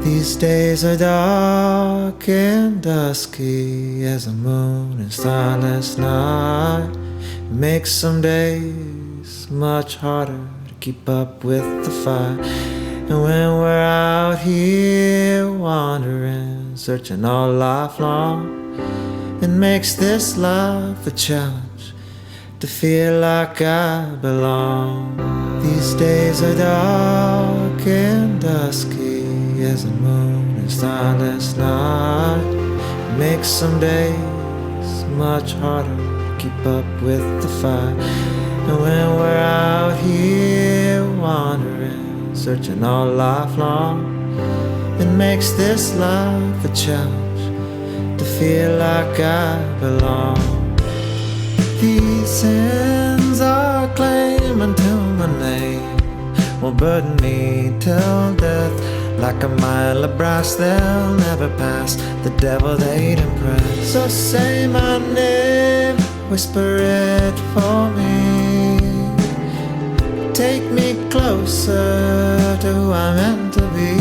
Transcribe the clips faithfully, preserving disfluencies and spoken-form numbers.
These days are dark and dusky as the moon and starless night. It makes some days much harder to keep up with the fight. And when we're out here wandering, searching all life long, it makes this life a challenge to feel like I belong. These days are dark and dusky as the moon and starless night. It makes some days much harder to keep up with the fight. And when we're out here wandering, searching all life long, it makes this life a challenge to feel like I belong. These sins are claiming to my name will burden me till death. Like a mile of brass they'll never pass, the devil they'd impress. So say my name, whisper it for me. Take me closer to who I'm meant to be.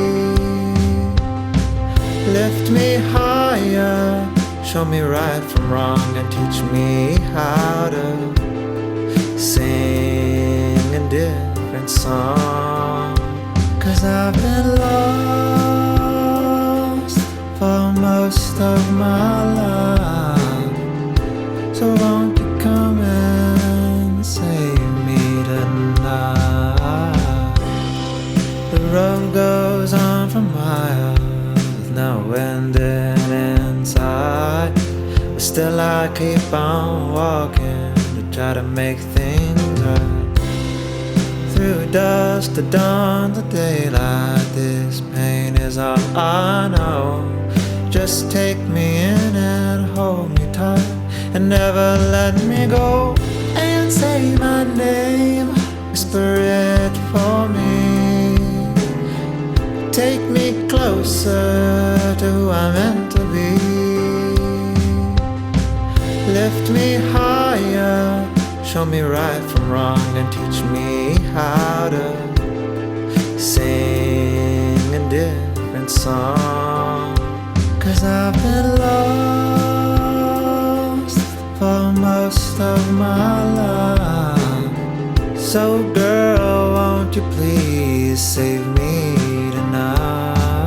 Lift me higher, show me right from wrong, and teach me how to sing a different song. Cause I've been lost for most of my life. So won't you come and save me tonight? The road goes on for miles with no ending inside, but still I keep on walking to try to make things right. Through dust to dawn to daylight, this pain is all I know. Just take me in and hold me tight and never let me go. And say my name, whisper it for me. Take me closer to who I'm meant to be. Lift me higher, show me right from wrong, and teach me how to sing a different song. Cause I've been lost for most of my life. So girl, won't you please save me tonight?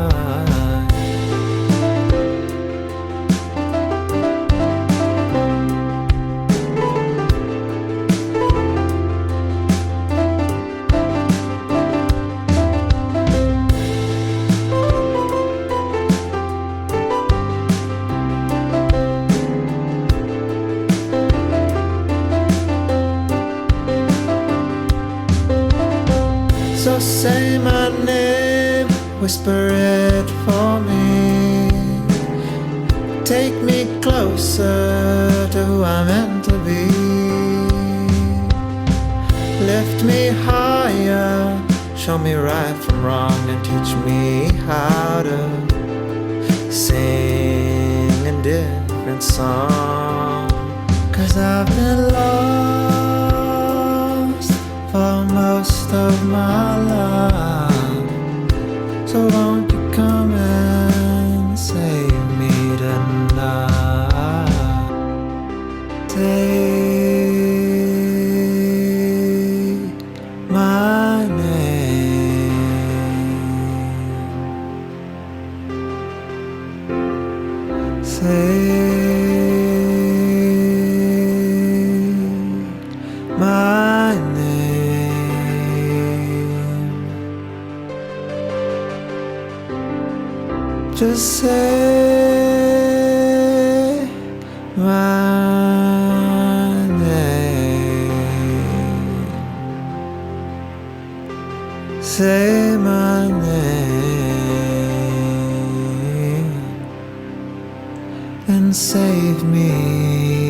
So say my name, whisper it for me. Take me closer to who I'm meant to be. Lift me higher, show me right from wrong, and teach me how to sing a different song. Cause I've been lost for most of my life. So won't you come and save me tonight? Say my name. Say my name. Just say my name. Say my name and save me.